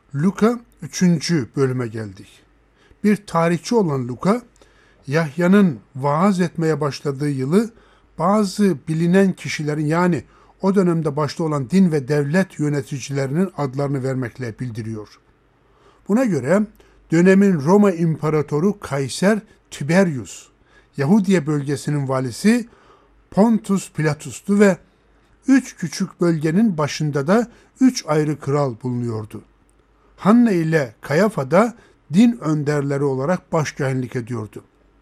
Luka 3. bölüme geldik. Bir tarihçi olan Luka, Yahya'nın vaaz etmeye başladığı yılı bazı bilinen kişilerin, yani o dönemde başta olan din ve devlet yöneticilerinin adlarını vermekle bildiriyor. Buna göre dönemin Roma İmparatoru Kayser Tiberius, Yahudiye bölgesinin valisi Pontus Pilatus'tu ve 3 küçük bölgenin başında da 3 ayrı kral bulunuyordu. Hanna ile Kayafa da din önderleri olarak başkâhinlik ediyordu.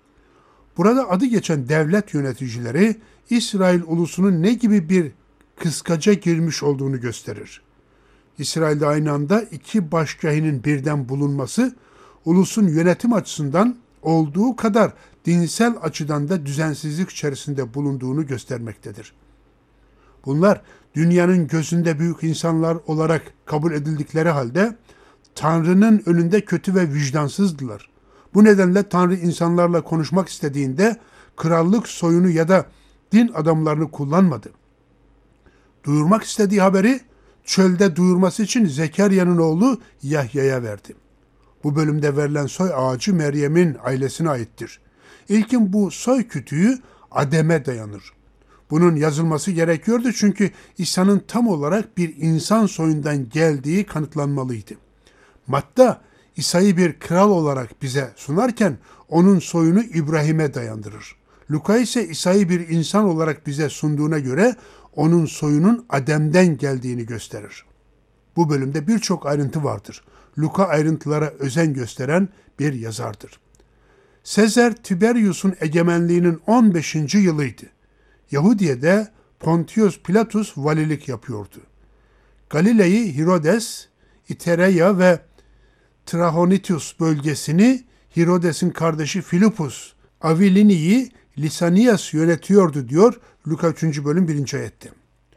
Burada adı geçen devlet yöneticileri İsrail ulusunun ne gibi bir kıskaca girmiş olduğunu gösterir. İsrail'de aynı anda 2 başkâhinin birden bulunması, ulusun yönetim açısından olduğu kadar dinsel açıdan da düzensizlik içerisinde bulunduğunu göstermektedir. Bunlar dünyanın gözünde büyük insanlar olarak kabul edildikleri halde Tanrı'nın önünde kötü ve vicdansızdılar. Bu nedenle Tanrı insanlarla konuşmak istediğinde krallık soyunu ya da din adamlarını kullanmadı. Duyurmak istediği haberi çölde duyurması için Zekeriya'nın oğlu Yahya'ya verdi. Bu bölümde verilen soy ağacı Meryem'in ailesine aittir. İlkin bu soy kütüğü Adem'e dayanır. Bunun yazılması gerekiyordu çünkü İsa'nın tam olarak bir insan soyundan geldiği kanıtlanmalıydı. Matta İsa'yı bir kral olarak bize sunarken onun soyunu İbrahim'e dayandırır. Luka ise İsa'yı bir insan olarak bize sunduğuna göre onun soyunun Adem'den geldiğini gösterir. Bu bölümde birçok ayrıntı vardır. Luka ayrıntılara özen gösteren bir yazardır. Sezar Tiberius'un egemenliğinin 15. yılıydı. Yahudiye'de Pontius Pilatus valilik yapıyordu. Galile'yi Herodes, İtereya ve Trahonitis bölgesini Herodes'in kardeşi Filipus Avilini'yi Lisanias yönetiyordu diyor Luka 3. bölüm 1. ayette.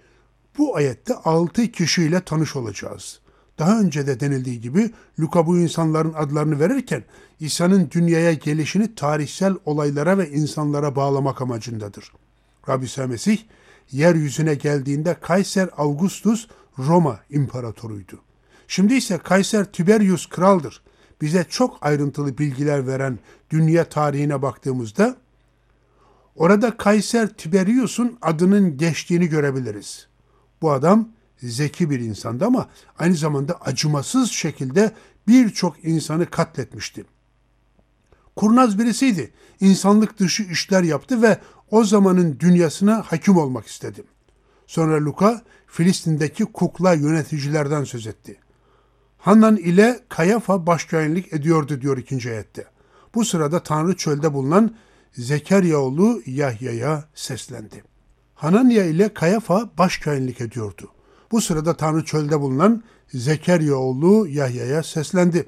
Bu ayette 6 kişiyle tanış olacağız. Daha önce de denildiği gibi Luka bu insanların adlarını verirken İsa'nın dünyaya gelişini tarihsel olaylara ve insanlara bağlamak amacındadır. Rabbi İsa Mesih yeryüzüne geldiğinde Kayser Augustus Roma imparatoruydu. Şimdi ise Kayser Tiberius kraldır. Bize çok ayrıntılı bilgiler veren dünya tarihine baktığımızda orada Kayser Tiberius'un adının geçtiğini görebiliriz. Bu adam zeki bir insandı ama aynı zamanda acımasız şekilde birçok insanı katletmişti. Kurnaz birisiydi. İnsanlık dışı işler yaptı ve o zamanın dünyasına hakim olmak istedi. Sonra Luka Filistin'deki kukla yöneticilerden söz etti. Hanan ile Kayafa başkâhinlik ediyordu diyor 2. ayette. Bu sırada Tanrı çölde bulunan Zekeriya oğlu Yahya'ya seslendi. Hananiya ile Kayafa başkâhinlik ediyordu. Bu sırada Tanrı çölde bulunan Zekeriya oğlu Yahya'ya seslendi.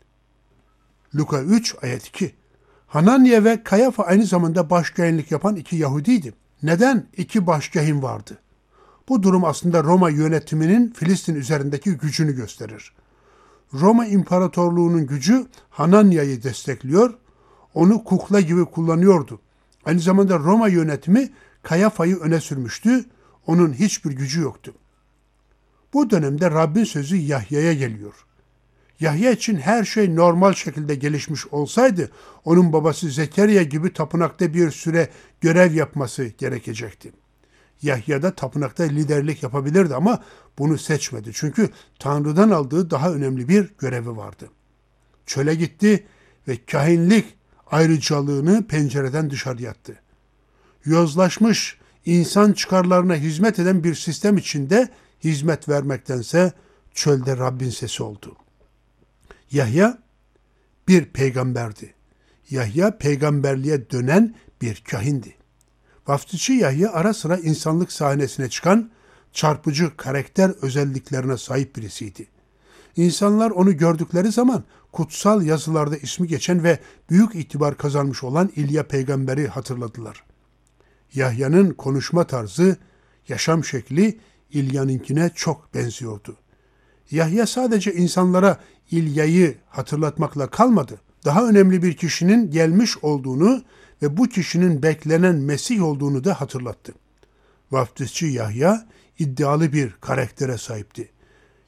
Luka 3 ayet 2. Hananiya ve Kayafa aynı zamanda başkâhinlik yapan 2 Yahudiydi. Neden 2 başkâhin vardı? Bu durum aslında Roma yönetiminin Filistin üzerindeki gücünü gösterir. Roma İmparatorluğu'nun gücü Hananiya'yı destekliyor, onu kukla gibi kullanıyordu. Aynı zamanda Roma yönetimi Kayafa'yı öne sürmüştü, onun hiçbir gücü yoktu. Bu dönemde Rabbin sözü Yahya'ya geliyor. Yahya için her şey normal şekilde gelişmiş olsaydı, onun babası Zekeriya gibi tapınakta bir süre görev yapması gerekecekti. Yahya da tapınakta liderlik yapabilirdi ama bunu seçmedi. Çünkü Tanrı'dan aldığı daha önemli bir görevi vardı. Çöle gitti ve kahinlik ayrıcalığını pencereden dışarıya attı. Yozlaşmış, insan çıkarlarına hizmet eden bir sistem içinde hizmet vermektense çölde Rabbin sesi oldu. Yahya bir peygamberdi. Yahya peygamberliğe dönen bir kahindi. Vaftizci Yahya ara sıra insanlık sahnesine çıkan çarpıcı karakter özelliklerine sahip birisiydi. İnsanlar onu gördükleri zaman kutsal yazılarda ismi geçen ve büyük itibar kazanmış olan İlya peygamberi hatırladılar. Yahya'nın konuşma tarzı, yaşam şekli İlya'nınkine çok benziyordu. Yahya sadece insanlara İlya'yı hatırlatmakla kalmadı. Daha önemli bir kişinin gelmiş olduğunu ve bu kişinin beklenen Mesih olduğunu da hatırlattı. Vaftizci Yahya iddialı bir karaktere sahipti.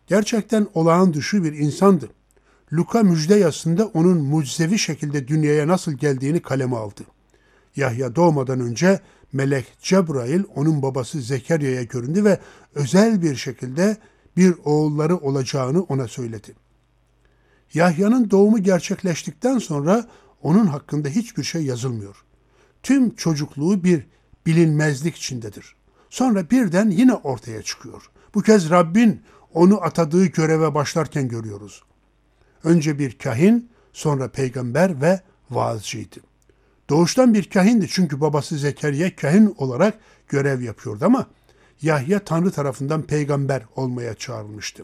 Gerçekten olağan dışı bir insandı. Luka müjde yazısında onun mucizevi şekilde dünyaya nasıl geldiğini kaleme aldı. Yahya doğmadan önce melek Cebrail onun babası Zekeriya'ya göründü ve özel bir şekilde bir oğulları olacağını ona söyledi. Yahya'nın doğumu gerçekleştikten sonra onun hakkında hiçbir şey yazılmıyor. Tüm çocukluğu bir bilinmezlik içindedir. Sonra birden yine ortaya çıkıyor. Bu kez Rabbin onu atadığı göreve başlarken görüyoruz. Önce bir kahin, sonra peygamber ve vaazcıydı. Doğuştan bir kahindi çünkü babası Zekeriya kahin olarak görev yapıyordu ama Yahya Tanrı tarafından peygamber olmaya çağrılmıştı.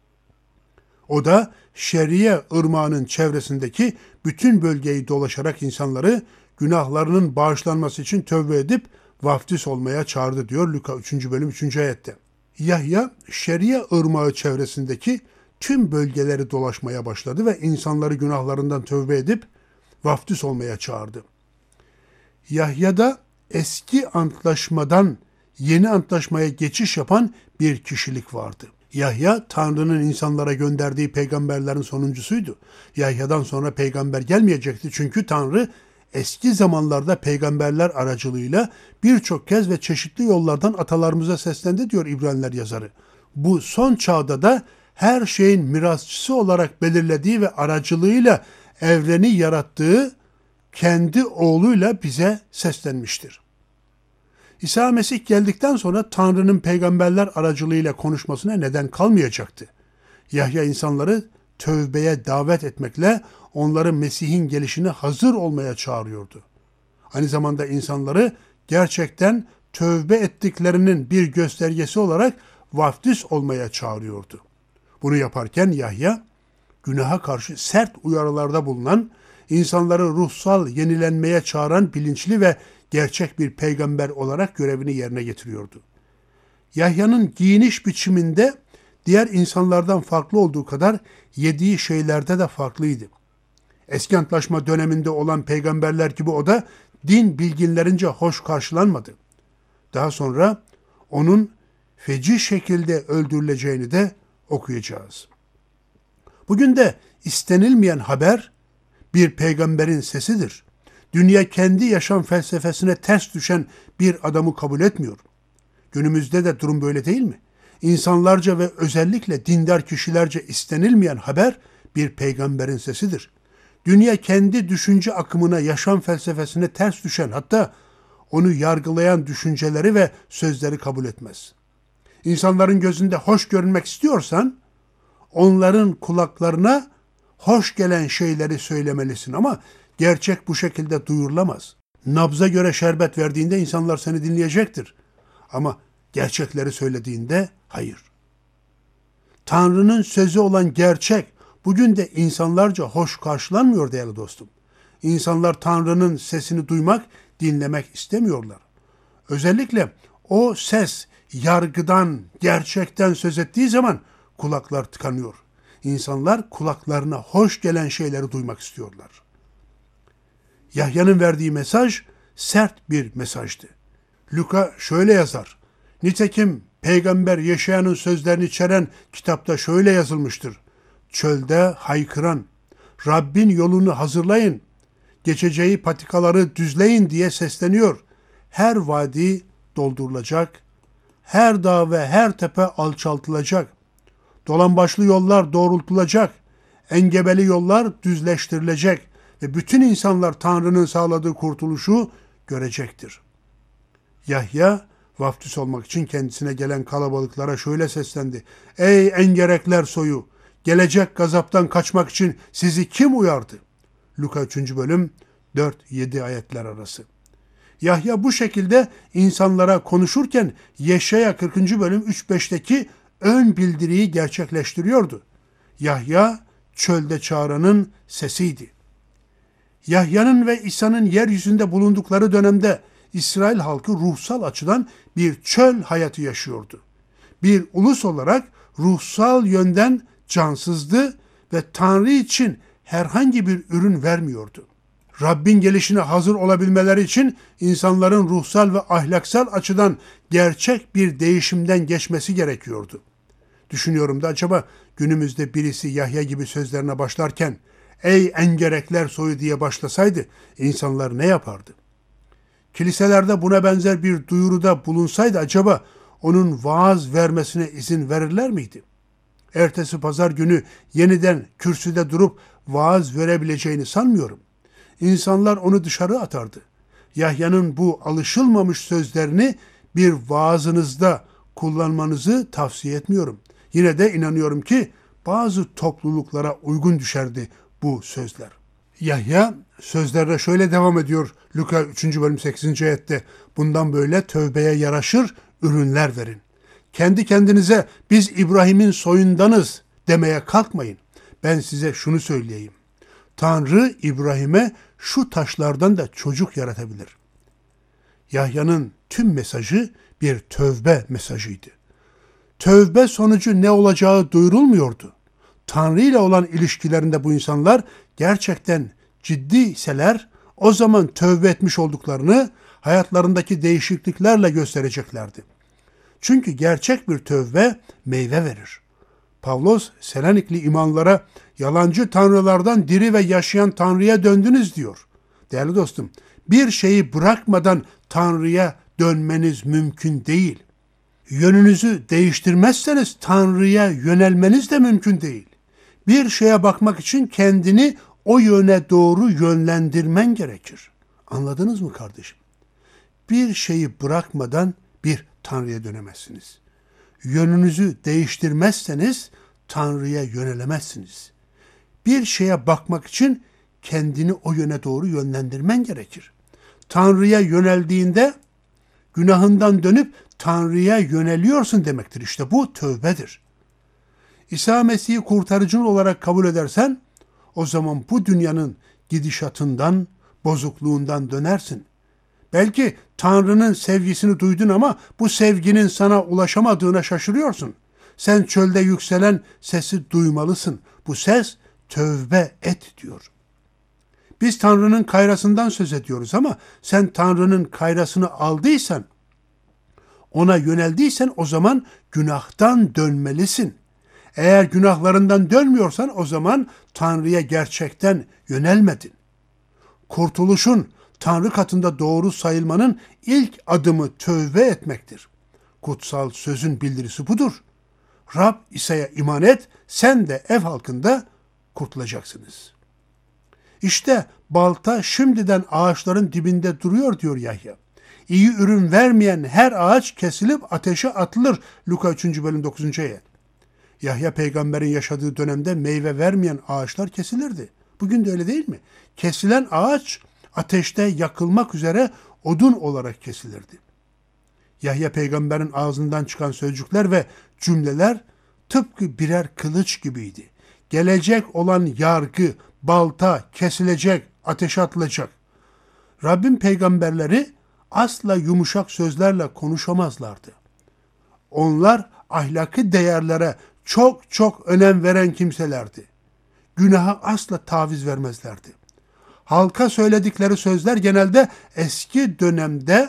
O da Şeriye ırmağının çevresindeki bütün bölgeyi dolaşarak insanları günahlarının bağışlanması için tövbe edip vaftiz olmaya çağırdı diyor Luka 3. bölüm 3. ayette. Yahya Şeriye ırmağı çevresindeki tüm bölgeleri dolaşmaya başladı ve insanları günahlarından tövbe edip vaftiz olmaya çağırdı. Yahya'da eski antlaşmadan yeni antlaşmaya geçiş yapan bir kişilik vardı. Yahya, Tanrı'nın insanlara gönderdiği peygamberlerin sonuncusuydu. Yahya'dan sonra peygamber gelmeyecekti çünkü Tanrı eski zamanlarda peygamberler aracılığıyla birçok kez ve çeşitli yollardan atalarımıza seslendi diyor İbraniler yazarı. Bu son çağda da her şeyin mirasçısı olarak belirlediği ve aracılığıyla evreni yarattığı kendi oğluyla bize seslenmiştir. İsa Mesih geldikten sonra Tanrı'nın peygamberler aracılığıyla konuşmasına neden kalmayacaktı. Yahya insanları tövbeye davet etmekle onları Mesih'in gelişine hazır olmaya çağırıyordu. Aynı zamanda insanları gerçekten tövbe ettiklerinin bir göstergesi olarak vaftiz olmaya çağırıyordu. Bunu yaparken Yahya, günaha karşı sert uyarılarda bulunan, insanları ruhsal yenilenmeye çağıran bilinçli ve gerçek bir peygamber olarak görevini yerine getiriyordu. Yahya'nın giyiniş biçiminde diğer insanlardan farklı olduğu kadar yediği şeylerde de farklıydı. Eski antlaşma döneminde olan peygamberler gibi o da din bilginlerince hoş karşılanmadı. Daha sonra onun feci şekilde öldürüleceğini de okuyacağız. Bugün de istenilmeyen haber bir peygamberin sesidir. Dünya kendi yaşam felsefesine ters düşen bir adamı kabul etmiyor. Günümüzde de durum böyle değil mi? İnsanlarca ve özellikle dindar kişilerce istenilmeyen haber bir peygamberin sesidir. Dünya kendi düşünce akımına, yaşam felsefesine ters düşen, hatta onu yargılayan düşünceleri ve sözleri kabul etmez. İnsanların gözünde hoş görünmek istiyorsan, onların kulaklarına hoş gelen şeyleri söylemelisin ama gerçek bu şekilde duyurulamaz. Nabza göre şerbet verdiğinde insanlar seni dinleyecektir. Ama gerçekleri söylediğinde hayır. Tanrı'nın sözü olan gerçek bugün de insanlarca hoş karşılanmıyor değerli dostum. İnsanlar Tanrı'nın sesini duymak, dinlemek istemiyorlar. Özellikle o ses yargıdan, gerçekten söz ettiği zaman kulaklar tıkanıyor. İnsanlar kulaklarına hoş gelen şeyleri duymak istiyorlar. Yahya'nın verdiği mesaj sert bir mesajdı. Luka şöyle yazar. Nitekim Peygamber Yeşaya'nın sözlerini içeren kitapta şöyle yazılmıştır. Çölde haykıran, Rabbin yolunu hazırlayın, geçeceği patikaları düzleyin diye sesleniyor. Her vadi doldurulacak, her dağ ve her tepe alçaltılacak. Dolambaçlı yollar doğrultulacak, engebeli yollar düzleştirilecek ve bütün insanlar Tanrı'nın sağladığı kurtuluşu görecektir. Yahya vaftiz olmak için kendisine gelen kalabalıklara şöyle seslendi. Ey engerekler soyu! Gelecek gazaptan kaçmak için sizi kim uyardı? Luka 3. bölüm 4-7 ayetler arası. Yahya bu şekilde insanlara konuşurken Yeşaya 40. bölüm 3-5'teki ön bildiriyi gerçekleştiriyordu. Yahya çölde çağıranın sesiydi. Yahya'nın ve İsa'nın yeryüzünde bulundukları dönemde İsrail halkı ruhsal açıdan bir çöl hayatı yaşıyordu. Bir ulus olarak ruhsal yönden cansızdı ve Tanrı için herhangi bir ürün vermiyordu. Rabbin gelişine hazır olabilmeleri için insanların ruhsal ve ahlaksal açıdan gerçek bir değişimden geçmesi gerekiyordu. Düşünüyorum da acaba günümüzde birisi Yahya gibi sözlerine başlarken ey engerekler soyu diye başlasaydı insanlar ne yapardı? Kiliselerde buna benzer bir duyuruda bulunsaydı acaba onun vaaz vermesine izin verirler miydi? Ertesi pazar günü yeniden kürsüde durup vaaz verebileceğini sanmıyorum. İnsanlar onu dışarı atardı. Yahya'nın bu alışılmamış sözlerini bir vaazınızda kullanmanızı tavsiye etmiyorum. Yine de inanıyorum ki bazı topluluklara uygun düşerdi bu sözler. Yahya sözlerine şöyle devam ediyor Luka 3. bölüm 8. ayette. Bundan böyle tövbeye yaraşır ürünler verin. Kendi kendinize biz İbrahim'in soyundanız demeye kalkmayın. Ben size şunu söyleyeyim. Tanrı İbrahim'e şu taşlardan da çocuk yaratabilir. Yahya'nın tüm mesajı bir tövbe mesajıydı. Tövbe sonucu ne olacağı duyurulmuyordu. Tanrı ile olan ilişkilerinde bu insanlar gerçekten ciddiyseler o zaman tövbe etmiş olduklarını hayatlarındaki değişikliklerle göstereceklerdi. Çünkü gerçek bir tövbe meyve verir. Pavlos Selanikli imanlara yalancı tanrılardan diri ve yaşayan Tanrı'ya döndünüz diyor. Değerli dostum, bir şeyi bırakmadan Tanrı'ya dönmeniz mümkün değil. Yönünüzü değiştirmezseniz Tanrı'ya yönelmeniz de mümkün değil. Bir şeye bakmak için kendini o yöne doğru yönlendirmen gerekir. Anladınız mı kardeşim? Bir şeyi bırakmadan bir Tanrı'ya dönemezsiniz. Yönünüzü değiştirmezseniz Tanrı'ya yönelemezsiniz. Bir şeye bakmak için kendini o yöne doğru yönlendirmen gerekir. Tanrı'ya yöneldiğinde günahından dönüp Tanrı'ya yöneliyorsun demektir. İşte bu tövbedir. İsa Mesih'i kurtarıcın olarak kabul edersen o zaman bu dünyanın gidişatından, bozukluğundan dönersin. Belki Tanrı'nın sevgisini duydun ama bu sevginin sana ulaşamadığına şaşırıyorsun. Sen çölde yükselen sesi duymalısın. Bu ses tövbe et diyor. Biz Tanrı'nın kayrasından söz ediyoruz ama sen Tanrı'nın kayrasını aldıysan, ona yöneldiysen o zaman günahtan dönmelisin. Eğer günahlarından dönmüyorsan o zaman Tanrı'ya gerçekten yönelmedin. Kurtuluşun, Tanrı katında doğru sayılmanın ilk adımı tövbe etmektir. Kutsal sözün bildirisi budur. Rab İsa'ya iman et, sen de ev halkında kurtulacaksınız. İşte balta şimdiden ağaçların dibinde duruyor diyor Yahya. İyi ürün vermeyen her ağaç kesilip ateşe atılır. Luka 3. bölüm 9. ayet. Yahya peygamberin yaşadığı dönemde meyve vermeyen ağaçlar kesilirdi. Bugün de öyle değil mi? Kesilen ağaç ateşte yakılmak üzere odun olarak kesilirdi. Yahya peygamberin ağzından çıkan sözcükler ve cümleler tıpkı birer kılıç gibiydi. Gelecek olan yargı, balta kesilecek, ateşe atılacak. Rabbin peygamberleri asla yumuşak sözlerle konuşamazlardı. Onlar ahlaki değerlere çok önem veren kimselerdi. Günaha asla taviz vermezlerdi. Halka söyledikleri sözler genelde eski dönemde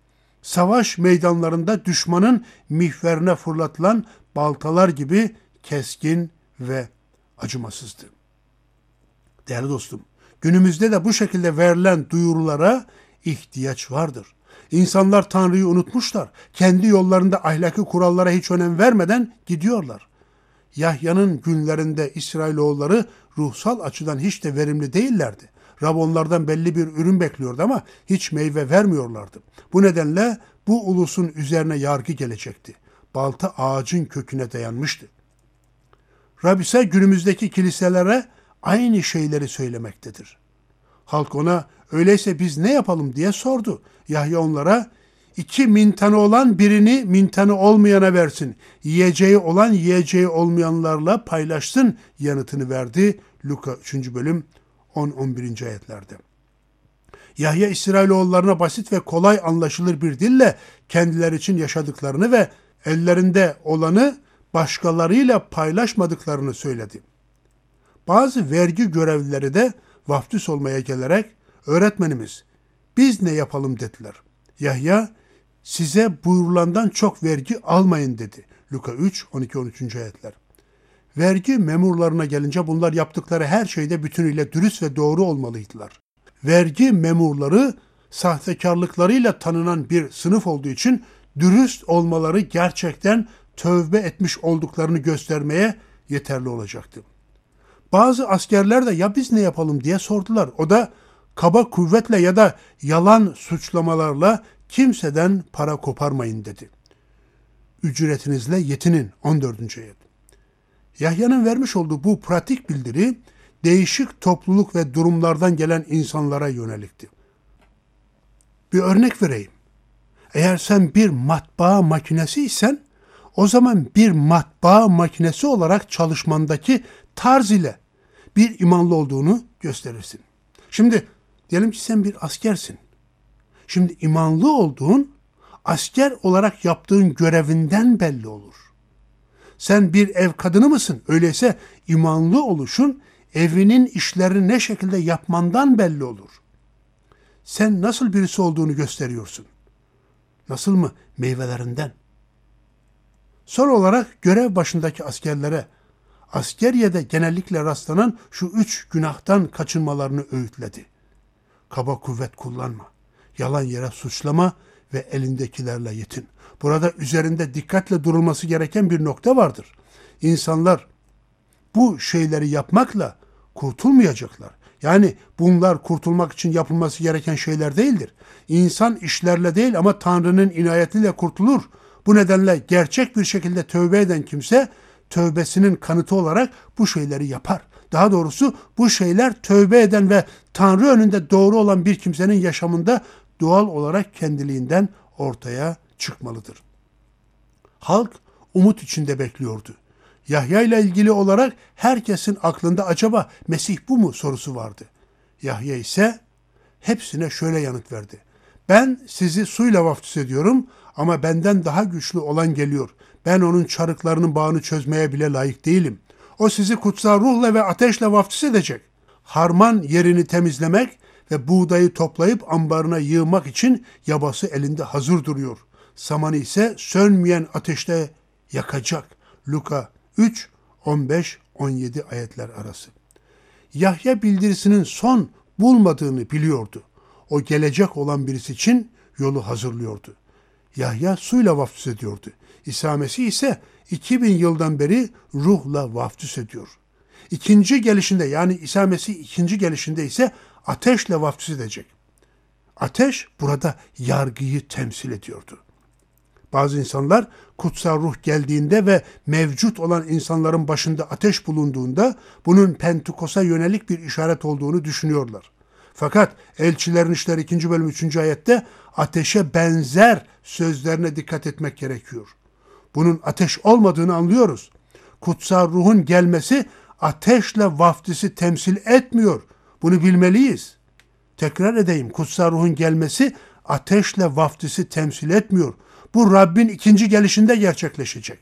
savaş meydanlarında düşmanın mihverine fırlatılan baltalar gibi keskin ve acımasızdı. Değerli dostum, günümüzde de bu şekilde verilen duyurulara ihtiyaç vardır. İnsanlar Tanrı'yı unutmuşlar. Kendi yollarında ahlaki kurallara hiç önem vermeden gidiyorlar. Yahya'nın günlerinde İsrailoğulları ruhsal açıdan hiç de verimli değillerdi. Rab onlardan belli bir ürün bekliyordu ama hiç meyve vermiyorlardı. Bu nedenle bu ulusun üzerine yargı gelecekti. Balta ağacın köküne dayanmıştı. Rab ise günümüzdeki kiliselere aynı şeyleri söylemektedir. Halk ona öyleyse biz ne yapalım diye sordu. Yahya onlara 2 mintanı olan birini mintanı olmayana versin. Yiyeceği olan yiyeceği olmayanlarla paylaşsın yanıtını verdi. Luka 3. bölüm 10-11. ayetlerde. Yahya İsrailoğullarına basit ve kolay anlaşılır bir dille kendileri için yaşadıklarını ve ellerinde olanı başkalarıyla paylaşmadıklarını söyledi. Bazı vergi görevlileri de vaftiz olmaya gelerek öğretmenimiz biz ne yapalım dediler. Yahya size buyurulandan çok vergi almayın dedi. Luka 3, 12-13. ayetler. Vergi memurlarına gelince bunlar yaptıkları her şeyde bütünüyle dürüst ve doğru olmalıydılar. Vergi memurları sahtekarlıklarıyla tanınan bir sınıf olduğu için dürüst olmaları gerçekten tövbe etmiş olduklarını göstermeye yeterli olacaktı. Bazı askerler de ya biz ne yapalım diye sordular. O da kaba kuvvetle ya da yalan suçlamalarla kimseden para koparmayın dedi. Ücretinizle yetinin 14. ayet. Yahya'nın vermiş olduğu bu pratik bildiri değişik topluluk ve durumlardan gelen insanlara yönelikti. Bir örnek vereyim. Eğer sen bir matbaa makinesi isen o zaman bir matbaa makinesi olarak çalışmandaki tarz ile bir imanlı olduğunu gösterirsin. Şimdi diyelim ki sen bir askersin. Şimdi imanlı olduğun asker olarak yaptığın görevinden belli olur. Sen bir ev kadını mısın? Öyleyse imanlı oluşun evinin işlerini ne şekilde yapmandan belli olur. Sen nasıl birisi olduğunu gösteriyorsun. Nasıl mı? Meyvelerinden. Son olarak görev başındaki askerlere, askeriyede genellikle rastlanan şu 3 günahtan kaçınmalarını öğütledi. Kaba kuvvet kullanma, yalan yere suçlama ve elindekilerle yetin. Burada üzerinde dikkatle durulması gereken bir nokta vardır. İnsanlar bu şeyleri yapmakla kurtulmayacaklar. Yani bunlar kurtulmak için yapılması gereken şeyler değildir. İnsan işlerle değil ama Tanrı'nın inayetiyle kurtulur. Bu nedenle gerçek bir şekilde tövbe eden kimse tövbesinin kanıtı olarak bu şeyleri yapar. Daha doğrusu bu şeyler tövbe eden ve Tanrı önünde doğru olan bir kimsenin yaşamında doğal olarak kendiliğinden ortaya çıkmalıdır. Halk umut içinde bekliyordu. Yahya ile ilgili olarak herkesin aklında acaba Mesih bu mu sorusu vardı. Yahya ise hepsine şöyle yanıt verdi. Ben sizi suyla vaftiz ediyorum ama benden daha güçlü olan geliyor. Ben onun çarıklarının bağını çözmeye bile layık değilim. O sizi kutsal ruhla ve ateşle vaftiz edecek. Harman yerini temizlemek ve buğdayı toplayıp ambarına yığmak için yabası elinde hazır duruyor. Samanı ise sönmeyen ateşte yakacak. Luka 3, 15-17 ayetler arası. Yahya bildirisinin son bulmadığını biliyordu. O gelecek olan birisi için yolu hazırlıyordu. Yahya suyla vaftiz ediyordu. İsa Mesih ise 2000 yıldan beri ruhla vaftiz ediyor. İkinci gelişinde yani İsa Mesih ikinci gelişinde ise ateşle vaftiz edecek. Ateş burada yargıyı temsil ediyordu. Bazı insanlar kutsal ruh geldiğinde ve mevcut olan insanların başında ateş bulunduğunda bunun Pentekos'a yönelik bir işaret olduğunu düşünüyorlar. Fakat Elçilerin İşleri 2. bölüm 3. ayette ateşe benzer sözlerine dikkat etmek gerekiyor. Bunun ateş olmadığını anlıyoruz. Kutsal ruhun gelmesi ateşle vaftizi temsil etmiyor. Bunu bilmeliyiz. Tekrar edeyim. Kutsal ruhun gelmesi ateşle vaftizi temsil etmiyor. Bu Rabbin ikinci gelişinde gerçekleşecek.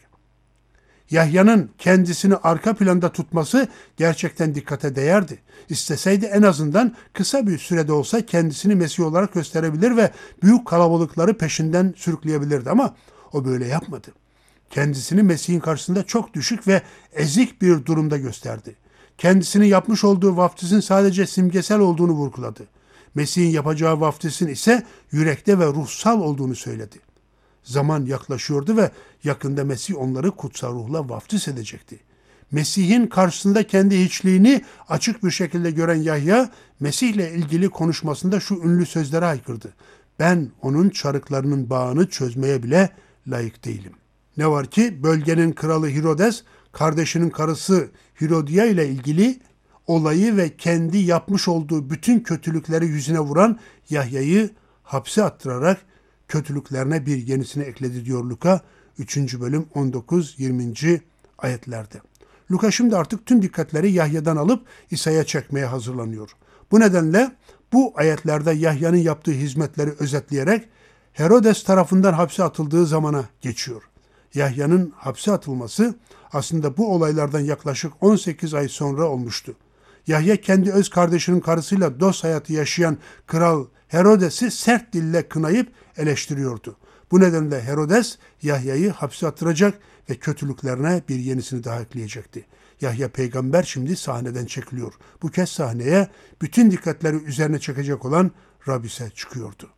Yahya'nın kendisini arka planda tutması gerçekten dikkate değerdi. İsteseydi en azından kısa bir sürede olsa kendisini Mesih olarak gösterebilir ve büyük kalabalıkları peşinden sürükleyebilirdi ama o böyle yapmadı. Kendisini Mesih'in karşısında çok düşük ve ezik bir durumda gösterdi. Kendisini yapmış olduğu vaftizin sadece simgesel olduğunu vurguladı. Mesih'in yapacağı vaftizin ise yürekte ve ruhsal olduğunu söyledi. Zaman yaklaşıyordu ve yakında Mesih onları kutsal ruhla vaftiz edecekti. Mesih'in karşısında kendi hiçliğini açık bir şekilde gören Yahya, Mesih'le ilgili konuşmasında şu ünlü sözlere haykırdı. Ben onun çarıklarının bağını çözmeye bile layık değilim. Ne var ki bölgenin kralı Herodes, kardeşinin karısı Herodiya ile ilgili olayı ve kendi yapmış olduğu bütün kötülükleri yüzüne vuran Yahya'yı hapse attırarak kötülüklerine bir yenisini ekledi diyor Luka 3. bölüm 19-20. ayetlerde. Luka şimdi artık tüm dikkatleri Yahya'dan alıp İsa'ya çekmeye hazırlanıyor. Bu nedenle bu ayetlerde Yahya'nın yaptığı hizmetleri özetleyerek Herodes tarafından hapse atıldığı zamana geçiyor. Yahya'nın hapse atılması aslında bu olaylardan yaklaşık 18 ay sonra olmuştu. Yahya kendi öz kardeşinin karısıyla dost hayatı yaşayan kral Herodes'i sert dille kınayıp eleştiriyordu. Bu nedenle Herodes Yahya'yı hapse attıracak ve kötülüklerine bir yenisini daha ekleyecekti. Yahya peygamber şimdi sahneden çekiliyor. Bu kez sahneye bütün dikkatleri üzerine çekecek olan Rabise çıkıyordu.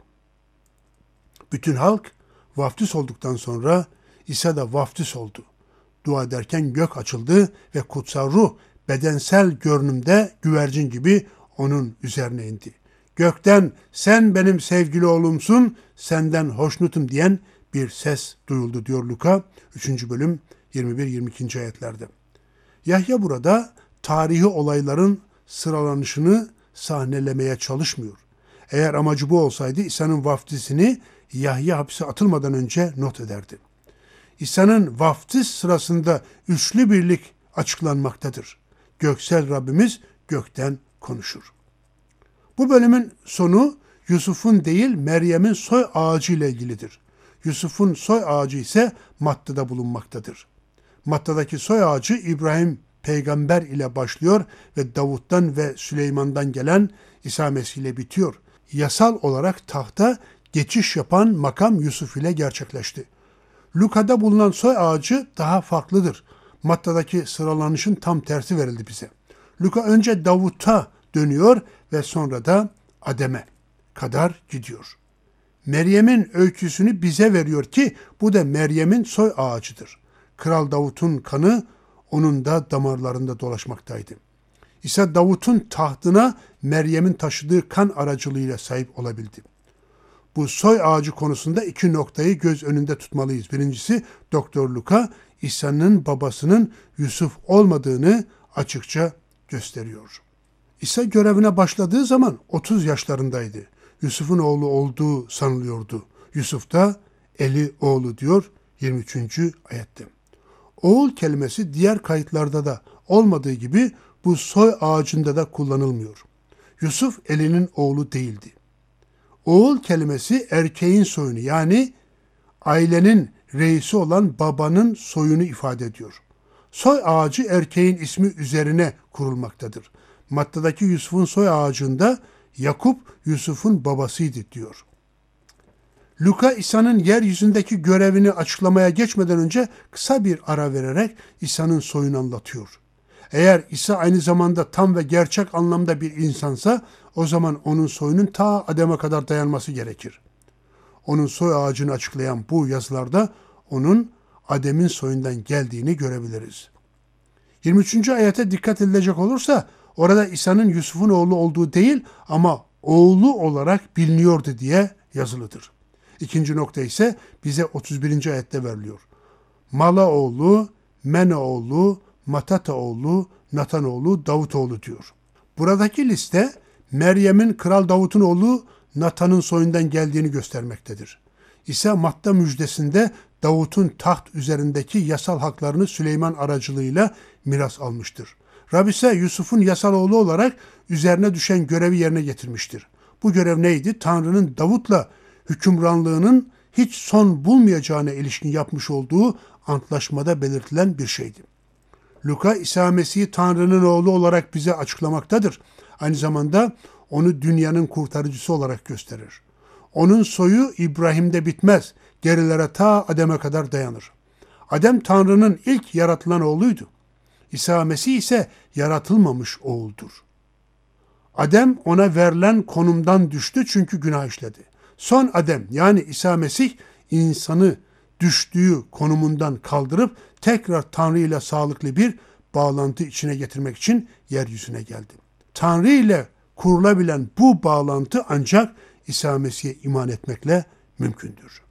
Bütün halk vaftiz olduktan sonra İsa da vaftiz oldu. Dua ederken gök açıldı ve kutsal ruh bedensel görünümde güvercin gibi onun üzerine indi. Gökten sen benim sevgili oğlumsun, senden hoşnutum diyen bir ses duyuldu diyor Luka 3. bölüm 21-22. ayetlerde. Yahya burada tarihi olayların sıralanışını sahnelemeye çalışmıyor. Eğer amacı bu olsaydı İsa'nın vaftizini Yahya hapse atılmadan önce not ederdi. İsa'nın vaftiz sırasında üçlü birlik açıklanmaktadır. Göksel Rabbimiz gökten konuşur. Bu bölümün sonu Yusuf'un değil Meryem'in soy ağacı ile ilgilidir. Yusuf'un soy ağacı ise Matta'da bulunmaktadır. Matta'daki soy ağacı İbrahim peygamber ile başlıyor ve Davut'tan ve Süleyman'dan gelen İsa Mesih ile bitiyor. Yasal olarak tahta geçiş yapan makam Yusuf ile gerçekleşti. Luka'da bulunan soy ağacı daha farklıdır. Matta'daki sıralanışın tam tersi verildi bize. Luka önce Davut'a dönüyor ve sonra da Adem'e kadar gidiyor. Meryem'in öyküsünü bize veriyor ki bu da Meryem'in soy ağacıdır. Kral Davut'un kanı onun da damarlarında dolaşmaktaydı. İsa Davut'un tahtına Meryem'in taşıdığı kan aracılığıyla sahip olabildi. Bu soy ağacı konusunda iki noktayı göz önünde tutmalıyız. Birincisi Doktor Luka İsa'nın babasının Yusuf olmadığını açıkça gösteriyor. İsa görevine başladığı zaman 30 yaşlarındaydı. Yusuf'un oğlu olduğu sanılıyordu. Yusuf da Eli oğlu diyor 23. ayette. Oğul kelimesi diğer kayıtlarda da olmadığı gibi bu soy ağacında da kullanılmıyor. Yusuf Eli'nin oğlu değildi. Oğul kelimesi erkeğin soyunu yani ailenin reisi olan babanın soyunu ifade ediyor. Soy ağacı erkeğin ismi üzerine kurulmaktadır. Matta'daki Yusuf'un soy ağacında Yakup Yusuf'un babasıydı diyor. Luka İsa'nın yeryüzündeki görevini açıklamaya geçmeden önce kısa bir ara vererek İsa'nın soyunu anlatıyor. Eğer İsa aynı zamanda tam ve gerçek anlamda bir insansa o zaman onun soyunun ta Adem'e kadar dayanması gerekir. Onun soy ağacını açıklayan bu yazılarda onun Adem'in soyundan geldiğini görebiliriz. 23. ayete dikkat edilecek olursa orada İsa'nın Yusuf'un oğlu olduğu değil ama oğlu olarak biliniyordu diye yazılıdır. İkinci nokta ise bize 31. ayette veriliyor. Mala oğlu, Mene oğlu, Matata oğlu, Natan oğlu, Davut oğlu diyor. Buradaki liste Meryem'in Kral Davut'un oğlu Natan'ın soyundan geldiğini göstermektedir. İsa Matta müjdesinde Davut'un taht üzerindeki yasal haklarını Süleyman aracılığıyla miras almıştır. Rab ise Yusuf'un yasal oğlu olarak üzerine düşen görevi yerine getirmiştir. Bu görev neydi? Tanrı'nın Davut'la hükümranlığının hiç son bulmayacağına ilişkin yapmış olduğu antlaşmada belirtilen bir şeydi. Luka, İsa Mesih'i Tanrı'nın oğlu olarak bize açıklamaktadır. Aynı zamanda onu dünyanın kurtarıcısı olarak gösterir. Onun soyu İbrahim'de bitmez, gerilere ta Adem'e kadar dayanır. Adem Tanrı'nın ilk yaratılan oğluydu. İsa Mesih ise yaratılmamış oğuldur. Adem ona verilen konumdan düştü çünkü günah işledi. Son Adem yani İsa Mesih insanı düştüğü konumundan kaldırıp tekrar Tanrı ile sağlıklı bir bağlantı içine getirmek için yeryüzüne geldi. Tanrı ile kurulabilen bu bağlantı ancak İsa Mesih'e iman etmekle mümkündür.